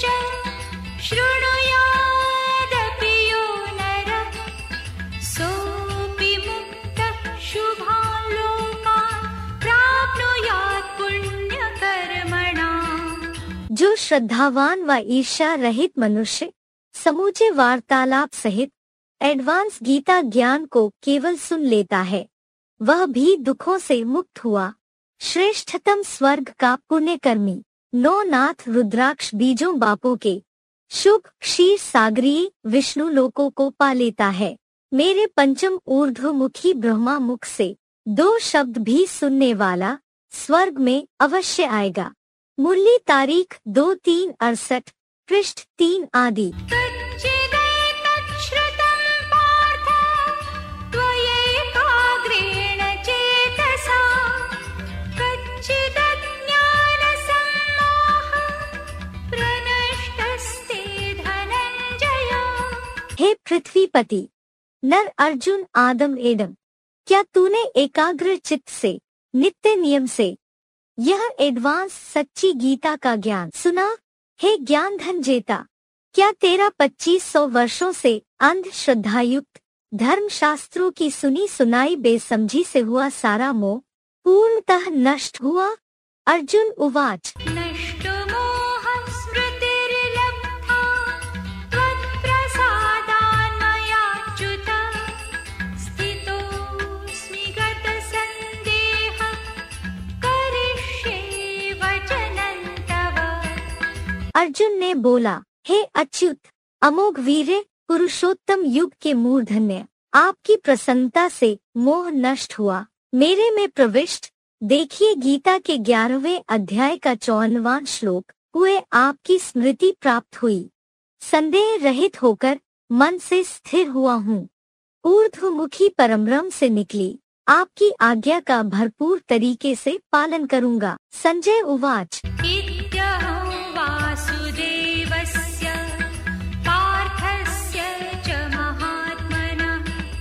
शृणुयादपि यो नरः सोऽपि मुक्तः शुभान् लोकान् प्राप्नुयात् पुण्यकर्मणाम्। जो श्रद्धावान व ईर्ष्या रहित मनुष्य समूचे वार्तालाप सहित एडवांस गीता ज्ञान को केवल सुन लेता है, वह भी दुखों से मुक्त हुआ श्रेष्ठतम स्वर्ग का पुण्यकर्मी नौ नाथ रुद्राक्ष बीजों बापों के शुभ क्षीर सागरीय विष्णु लोकों को पा लेता है। मेरे पंचम ऊर्ध्वमुखी ब्रह्मा मुख से दो शब्द भी सुनने वाला स्वर्ग में अवश्य आएगा। मुरली तारीख 2/3/68 पृष्ठ 3 आदि। तच्चिदैतच्छ्रुतं पार्थ त्वयैकाग्रेण चेतसा कच्चिदज्ञानसम्मोहः प्रनष्टस्ते धनञ्जय। हे पृथ्वीपति नर अर्जुन आदम एडम, क्या तूने एकाग्र चित्त से नित्य नियम से यह एडवांस सच्ची गीता का ज्ञान सुना? हे ज्ञान धन जेता, क्या तेरा 2500 वर्षों से अंध श्रद्धायुक्त धर्म शास्त्रों की सुनी सुनाई बेसमझी से हुआ सारा मोह पूर्णतः नष्ट हुआ? अर्जुन उवाच। नष्टो मोहः स्मृतिर्लब्धा त्वत्प्रसादान्मयाच्युत स्थितोऽस्मि गतसन्देहः करिष्ये वचनं तव। अर्जुन ने बोला, हे अच्युत अमोघ वीर्य पुरुषोत्तम युग के मूर्धन्य, आपकी प्रसन्नता से मोह नष्ट हुआ, मेरे में प्रविष्ट। देखिए गीता के 11वें अध्याय का 54वां श्लोक हुए आपकी स्मृति प्राप्त हुई। संदेह रहित होकर मन से स्थिर हुआ हूँ। ऊर्ध्वमुखी परमब्रह्म से निकली आपकी आज्ञा का भरपूर तरीके से पालन करूँगा। संजय उवाच। इत्यहं वासुदेवस्य पार्थस्य च महात्मनः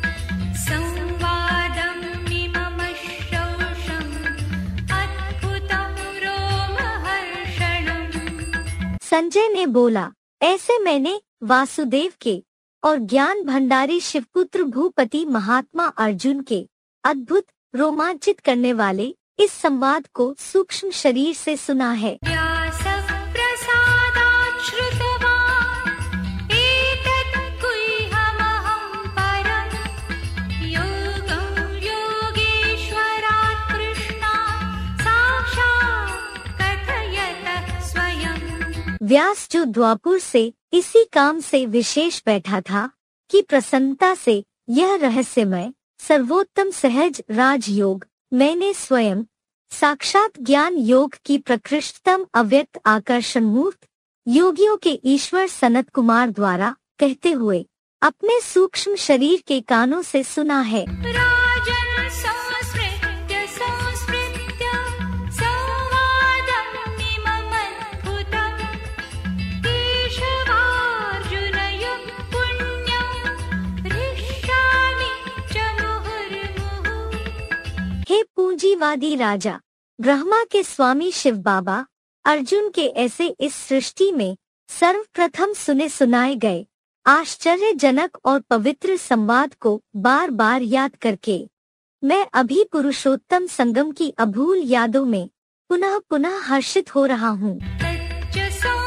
संवादमिममश्रौषम् अद्भुतं रोमहर्षणम्। संजय ने बोला, ऐसे मैंने वासुदेव के और ज्ञान भंडारी शिवपुत्र भूपति महात्मा अर्जुन के अद्भुत रोमांचित करने वाले इस संवाद को सूक्ष्म शरीर से सुना है। व्यासप्रसादात् श्रुतवान् एतत् गुह्यमहं परम् योगं योगेश्वरात् कृष्णात् साक्षात् कथयतः स्वयम्। व्यास जो द्वापुर से इसी काम से विशेष बैठा था कि प्रसन्नता से यह रहस्यमय सर्वोत्तम सहज राजयोग मैंने स्वयं साक्षात ज्ञान योग की प्रकृष्टतम अव्यक्त आकर्षण मूर्त योगियों के ईश्वर सनत कुमार द्वारा कहते हुए अपने सूक्ष्म शरीर के कानों से सुना है। राजन् संस्मृत्य संस्मृत्य संवादमिममद्भुतम् केशवार्जुनयोः पुण्यम् हृष्यामि च मुहुर्मुहुः। हे पूंजीवादी राजा, ब्रह्मा के स्वामी शिव बाबा अर्जुन के ऐसे इस सृष्टि में सर्वप्रथम सुने सुनाए गए आश्चर्यजनक और पवित्र संवाद को बार बार याद करके मैं अभी पुरुषोत्तम संगम की अभूल यादों में पुनः पुनः हर्षित हो रहा हूँ। तच्च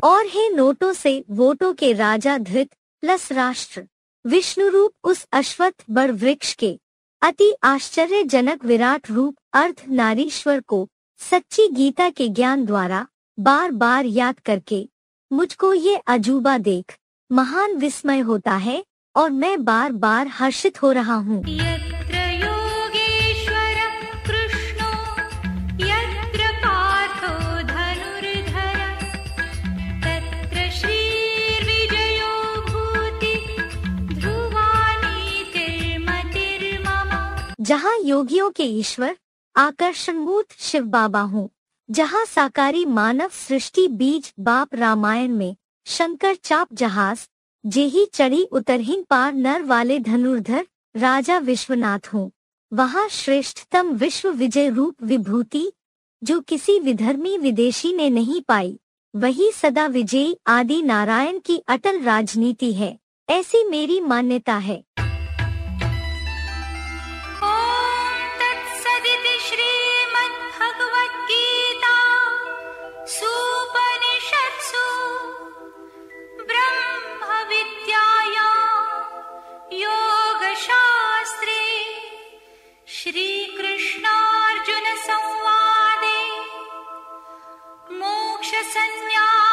और हे नोटों से वोटों के राजा धृत प्लस राष्ट्र विष्णु रूप उस अश्वत्थ बड़ वृक्ष के अति आश्चर्यजनक विराट रूप अर्ध नारीश्वर को सच्ची गीता के ज्ञान द्वारा बार बार याद करके मुझको ये अजूबा देख महान विस्मय होता है और मैं बार बार हर्षित हो रहा हूँ। यत्र योगेश्वर कृष्णो यत्र पार्थो धनुर्धर तत्र श्रीर्विजयो भूति ध्रुवा नीतिर्मतिर्मम। जहाँ योगियों के ईश्वर आकर्षणमूर्त शिव बाबा हूँ, जहाँ साकारी मानव सृष्टि बीज बाप रामायण में शंकर चाप जहाज जेही चढ़ी उतरहीन पार नर वाले धनुर्धर राजा विश्वनाथ हूँ, वहाँ श्रेष्ठतम विश्व विजय रूप विभूति जो किसी विधर्मी विदेशी ने नहीं पाई, वही सदा विजयी आदि नारायण की अटल राजनीति है, ऐसी मेरी मान्यता है। ॐ तत्सदिति श्रीमद्भगवद्गीता सूपनिषत्सु ब्रह्मविद्यायां योगशास्त्रे श्रीकृष्णार्जुनसंवादे मोक्षसंन्यास